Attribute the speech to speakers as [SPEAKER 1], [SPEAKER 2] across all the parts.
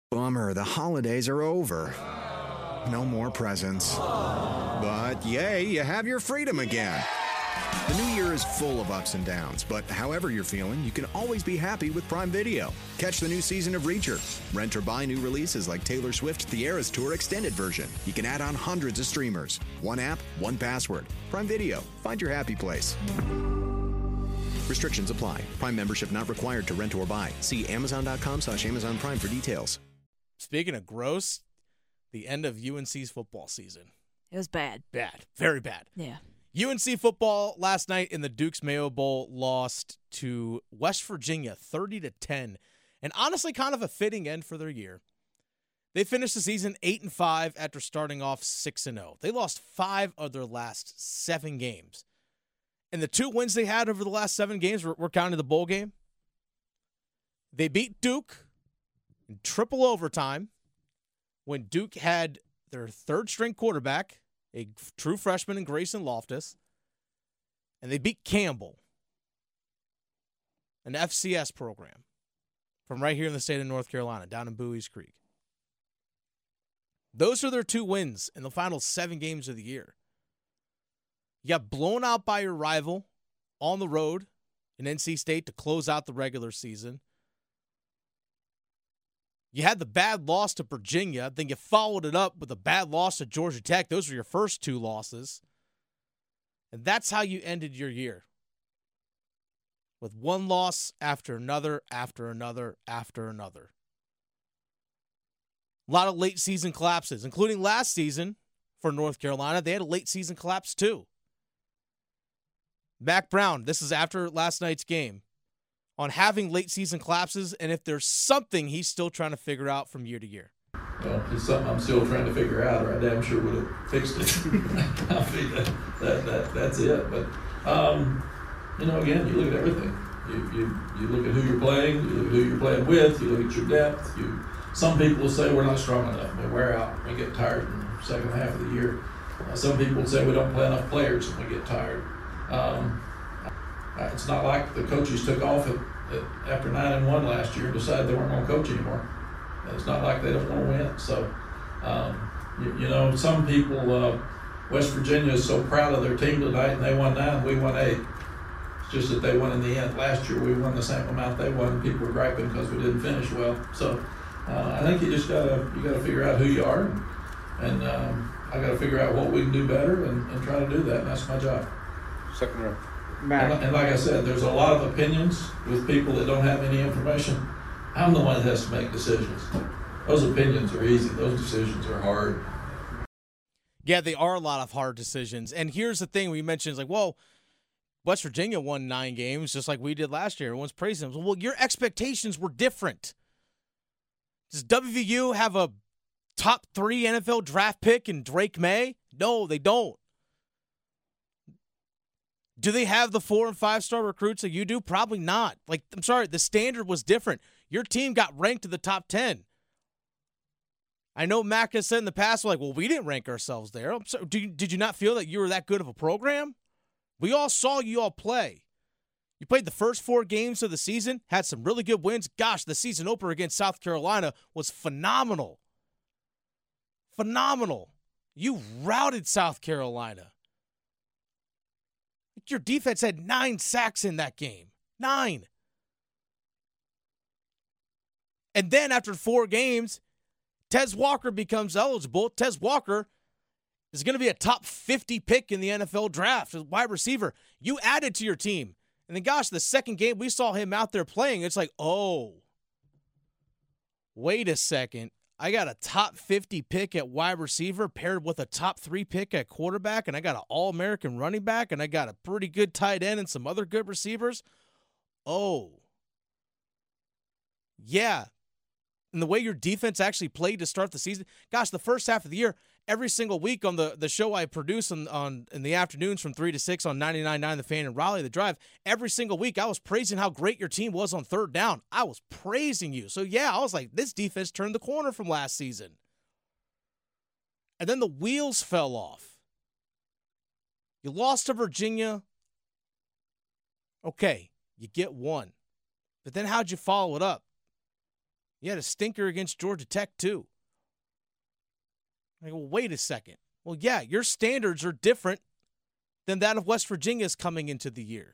[SPEAKER 1] Bummer, the holidays are over. No more presents. But yay, you have your freedom again. The new year is full of ups and downs, but however you're feeling, you can always be happy with Prime Video. Catch the new season of Reacher. Rent or buy new releases like Taylor Swift's The Eras Tour Extended Version. You can add on hundreds of streamers. One app, one password. Prime Video. Find your happy place. Restrictions apply. Prime membership not required to rent or buy. See Amazon.com/Amazon Prime for details.
[SPEAKER 2] Speaking of gross, the end of UNC's football season.
[SPEAKER 3] It was bad.
[SPEAKER 2] Bad. Very bad.
[SPEAKER 3] Yeah.
[SPEAKER 2] UNC football last night in the Duke's Mayo Bowl lost to West Virginia 30-10. And honestly, kind of a fitting end for their year. They finished the season 8-5 after starting off 6-0. They lost 5 of their last 7 games. And the 2 wins they had over the last 7 games were counting the bowl game. They beat Duke in triple overtime when Duke had their third-string quarterback, a true freshman in Grayson Loftus, and they beat Campbell, an FCS program from right here in the state of North Carolina, down in Bowie's Creek. Those are their 2 wins in the final 7 games of the year. You got blown out by your rival on the road in NC State to close out the regular season. You had the bad loss to Virginia, then you followed it up with a bad loss to Georgia Tech. Those were your first 2 losses. And that's how you ended your year. With one loss after another, after another, after another. A lot of late season collapses, including last season for North Carolina. They had a late season collapse too. Mack Brown, this is after last night's game, on having late season collapses and if there's something he's still trying to figure out from year to year.
[SPEAKER 4] Well, it's something I'm still trying to figure out, or I damn sure would have fixed it. I mean, that's it. But, again, you look at everything. You look at who you're playing, you look at who you're playing with, you look at your depth. Some people will say we're not strong enough. We wear out, we get tired in the second half of the year. Some people will say we don't play enough players and we get tired. It's not like the coaches took off after 9-1 last year and decided they weren't going to coach anymore. It's not like they don't want to win. So, some people, West Virginia is so proud of their team tonight, and they won 9, we won 8. It's just that they won in the end. Last year we won the same amount they won, and people were griping because we didn't finish well. So, I think you just gotta figure out who you are, and I got to figure out what we can do better and try to do that. And that's my job.
[SPEAKER 5] Second row.
[SPEAKER 4] And like I said, there's a lot of opinions with people that don't have any information. I'm the one that has to make decisions. Those opinions are easy. Those decisions are hard.
[SPEAKER 2] Yeah, they are a lot of hard decisions. And here's the thing we mentioned is like, well, West Virginia won 9 games just like we did last year. Everyone's praising them. Well, your expectations were different. Does WVU have a top 3 NFL draft pick in Drake May? No, they don't. Do they have the 4- and 5-star recruits that you do? Probably not. I'm sorry, the standard was different. Your team got ranked to the top 10. I know Mac has said in the past, well, we didn't rank ourselves there. So, did you not feel that you were that good of a program? We all saw you all play. You played the first 4 games of the season, had some really good wins. Gosh, the season opener against South Carolina was phenomenal. Phenomenal. You routed South Carolina. Your defense had 9 sacks in that game. 9. And then after 4 games, Tez Walker becomes eligible. Tez Walker is going to be a top 50 pick in the NFL draft as wide receiver. You added to your team. And then, gosh, the second game we saw him out there playing, it's like, oh, wait a second. I got a top 50 pick at wide receiver paired with a top 3 pick at quarterback, and I got an All-American running back, and I got a pretty good tight end and some other good receivers. Oh. Yeah. And the way your defense actually played to start the season, gosh, the first half of the year, every single week on the show I produce in the afternoons from 3 to 6 on 99.9 The Fan and Raleigh The Drive, every single week I was praising how great your team was on third down. I was praising you. So, yeah, I was like, this defense turned the corner from last season. And then the wheels fell off. You lost to Virginia. Okay, you get 1. But then how'd you follow it up? You had a stinker against Georgia Tech, too. I go, wait a second. Well, yeah, your standards are different than that of West Virginia's coming into the year.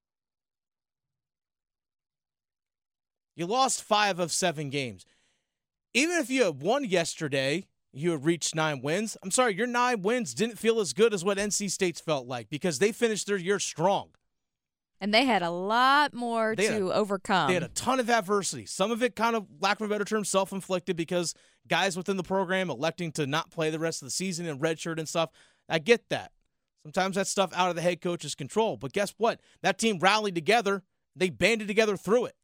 [SPEAKER 2] You lost 5 of 7 games. Even if you had won yesterday, you had reached 9 wins. I'm sorry, your 9 wins didn't feel as good as what NC State's felt like because they finished their year strong.
[SPEAKER 3] And they had a lot more to overcome.
[SPEAKER 2] They had a ton of adversity. Some of it kind of, lack of a better term, self-inflicted because guys within the program electing to not play the rest of the season in redshirt and stuff. I get that. Sometimes that's stuff out of the head coach's control. But guess what? That team rallied together. They banded together through it.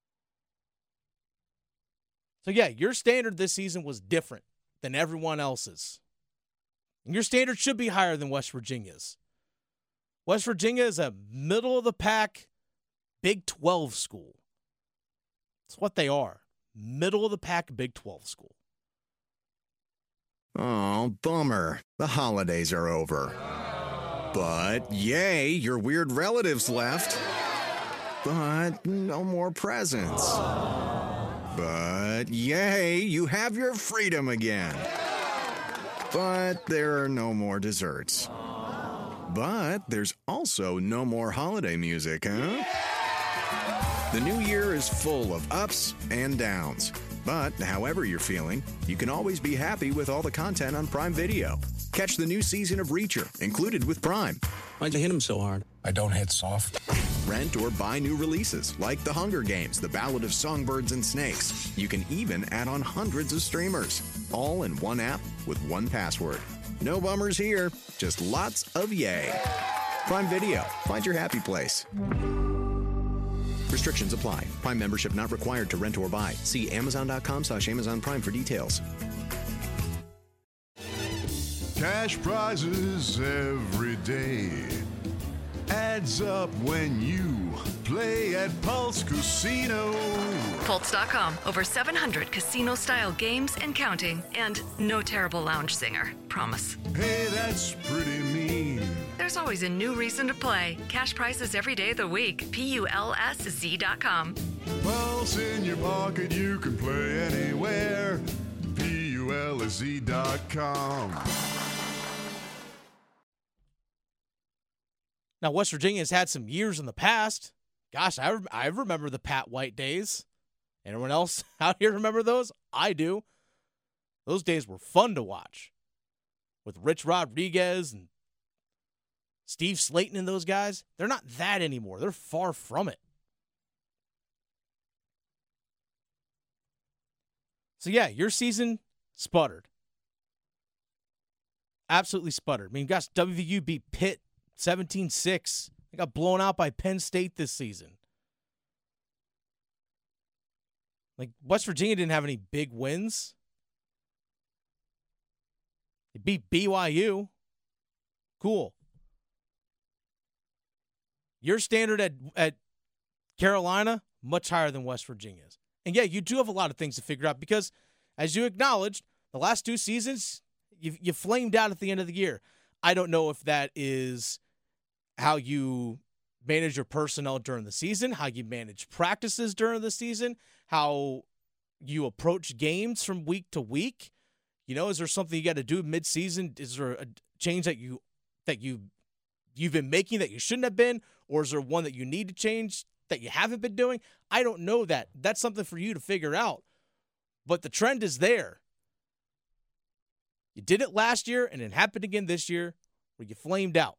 [SPEAKER 2] So, yeah, your standard this season was different than everyone else's. And your standard should be higher than West Virginia's. West Virginia is a middle-of-the-pack Big 12 school. That's what they are. Middle-of-the-pack Big 12 school.
[SPEAKER 1] Oh, bummer. The holidays are over. But, yay, your weird relatives left. But no more presents. But, yay, you have your freedom again. But there are no more desserts. But there's also no more holiday music, huh? The new year is full of ups and downs. But however you're feeling, you can always be happy with all the content on Prime Video. Catch the new season of Reacher, included with Prime.
[SPEAKER 5] Why'd you hit him so hard?
[SPEAKER 6] I don't hit soft.
[SPEAKER 1] Rent or buy new releases like The Hunger Games, The Ballad of Songbirds and Snakes. You can even add on hundreds of streamers, all in one app with one password. No bummers here, just lots of yay. Prime Video, find your happy place. Restrictions apply. Prime membership not required to rent or buy. See Amazon.com/Amazon Prime for details.
[SPEAKER 7] Cash prizes every day. Adds up when you play at Pulse Casino.
[SPEAKER 8] Pulse.com. Over 700 casino-style games and counting. And no terrible lounge singer. Promise.
[SPEAKER 7] Hey, that's pretty mean.
[SPEAKER 8] There's always a new reason to play. Cash prizes every day of the week. PULSZ.com.
[SPEAKER 7] Pulse in your pocket, you can play anywhere. PULSZ.com.
[SPEAKER 2] Now, West Virginia's had some years in the past. Gosh, I remember the Pat White days. Anyone else out here remember those? I do. Those days were fun to watch. With Rich Rodriguez and Steve Slayton and those guys. They're not that anymore. They're far from it. So, yeah, your season sputtered. Absolutely sputtered. I mean, gosh, WVU beat Pitt 17-6. They got blown out by Penn State this season. Like, West Virginia didn't have any big wins. They beat BYU. Cool. Your standard at Carolina, much higher than West Virginia's. And, yeah, you do have a lot of things to figure out because, as you acknowledged, the last 2 seasons, you flamed out at the end of the year. I don't know if that is how you manage your personnel during the season, how you manage practices during the season, how you approach games from week to week. You know, is there something you got to do mid-season? Is there a change that you've been making that you shouldn't have been, or is there one that you need to change that you haven't been doing? I don't know that. That's something for you to figure out. But the trend is there. You did it last year, and it happened again this year where you flamed out.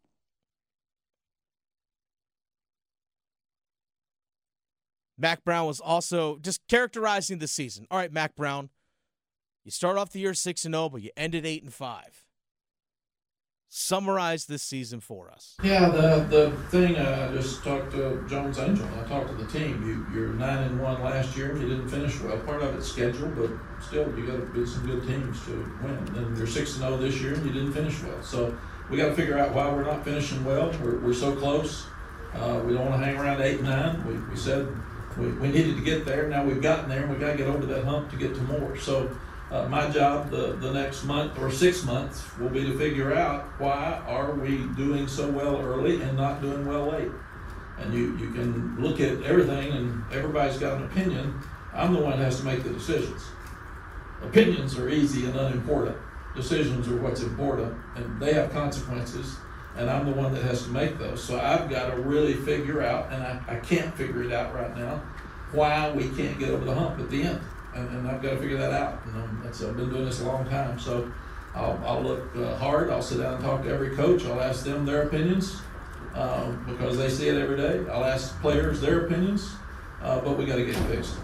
[SPEAKER 2] Mack Brown was also just characterizing the season. All right, Mack Brown, you start off the year 6-0, but you ended 8-5. Summarize this season for us.
[SPEAKER 4] Yeah, the thing, I just talked to Jones Angell. I talked to the team. You're 9-1 last year. You didn't finish well. Part of it's scheduled, but still, you got to beat some good teams to win. And you're 6-0 this year, and you didn't finish well. So we got to figure out why we're not finishing well. We're so close. We don't want to hang around 8-9. We said we needed to get there. Now we've gotten there, and we got to get over that hump to get to more. So my job the next month or 6 months will be to figure out why are we doing so well early and not doing well late. And you can look at everything, and everybody's got an opinion, I'm the one that has to make the decisions. Opinions are easy and unimportant. Decisions are what's important, and they have consequences, and I'm the one that has to make those. So I've got to really figure out, and I can't figure it out right now, why we can't get over the hump at the end. And I've got to figure that out. I've been doing this a long time, so I'll look hard. I'll sit down and talk to every coach. I'll ask them their opinions because they see it every day. I'll ask players their opinions, but we got to get it fixed.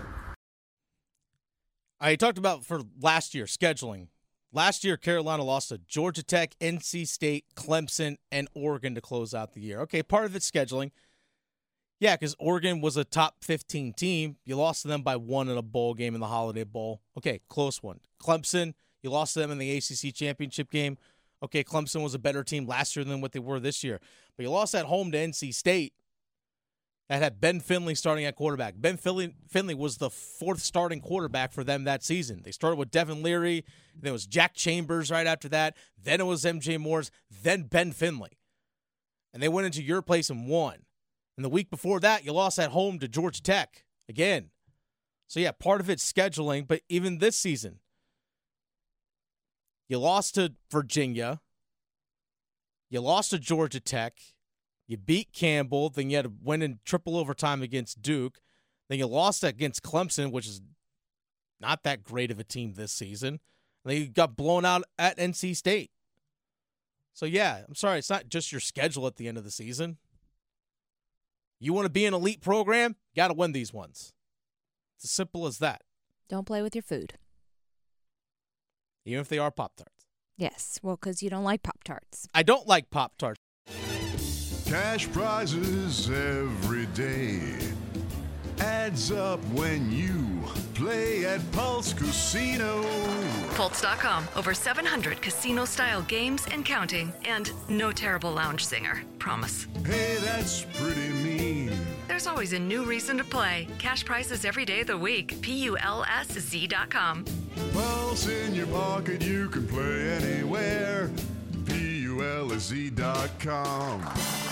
[SPEAKER 2] I talked about for last year, scheduling. Last year, Carolina lost to Georgia Tech, NC State, Clemson, and Oregon to close out the year. Okay, part of it's scheduling. Yeah, because Oregon was a top 15 team. You lost to them by 1 in a bowl game in the Holiday Bowl. Okay, close one. Clemson, you lost to them in the ACC championship game. Okay, Clemson was a better team last year than what they were this year. But you lost at home to NC State. That had Ben Finley starting at quarterback. Ben Finley was the 4th starting quarterback for them that season. They started with Devin Leary. Then it was Jack Chambers right after that. Then it was MJ Morris. Then Ben Finley. And they went into your place and won. And the week before that, you lost at home to Georgia Tech again. So, yeah, part of it's scheduling. But even this season, you lost to Virginia. You lost to Georgia Tech. You beat Campbell, then you had to win in triple overtime against Duke. Then you lost against Clemson, which is not that great of a team this season. And then you got blown out at NC State. So, yeah, I'm sorry, it's not just your schedule at the end of the season. You want to be an elite program, you got to win these ones. It's as simple as that.
[SPEAKER 3] Don't play with your food.
[SPEAKER 2] Even if they are Pop-Tarts.
[SPEAKER 3] Yes, well, because you don't like Pop-Tarts.
[SPEAKER 2] I don't like Pop-Tarts.
[SPEAKER 7] Cash prizes every day. Adds up when you play at Pulse Casino.
[SPEAKER 8] Pulse.com. Over 700 casino-style games and counting. And no terrible lounge singer. Promise.
[SPEAKER 7] Hey, that's pretty mean.
[SPEAKER 8] There's always a new reason to play. Cash prizes every day of the week. PULSZ.com.
[SPEAKER 7] Pulse in your pocket, you can play anywhere. PULSZ.com.